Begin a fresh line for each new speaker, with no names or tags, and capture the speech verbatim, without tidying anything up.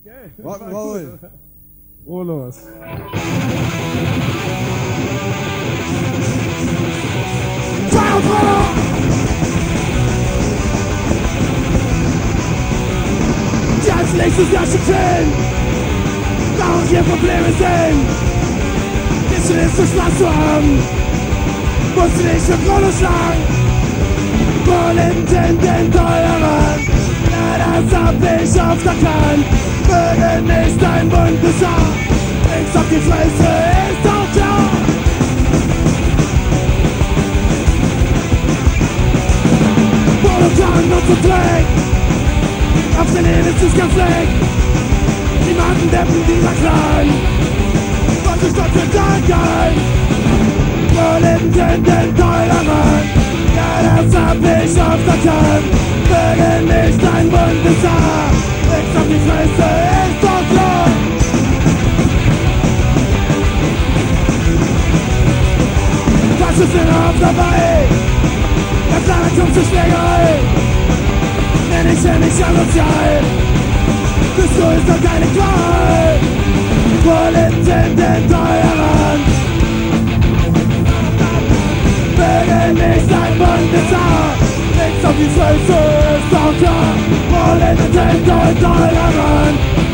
Rock'n'Roll. Rolos.
Die als nächstes Jahr schon chillen, da auch hier Probleme sind. Ist schon jetzt so Spaß zu haben, musst du nicht für Krone schlagen. Wohlintendent Tolerant, ja das hab ich oft erkannt. Möge nicht dein Mund besagen, links auf die Fresse ist doch klar. Polokan und so Dreck, auf den Elis ist kein Fleck. Niemanden deppen dieser Clan, was ist das für Dankern? Wohlintendent Tolerant, ja das hab ich oft erkannt. Möge nicht dein Mund besagen, links auf die Fresse ist doch klar. Was ist denn auf dabei? Na klar, dann kommt zur Schlägerei. Nenn ich ja nicht asozial, bist du ist doch keine Qual. Wohlintendent Tolerant, möge nicht dein Mund besagen, links auf die Fresse ist doch klar. Wohlintendent Tolerant.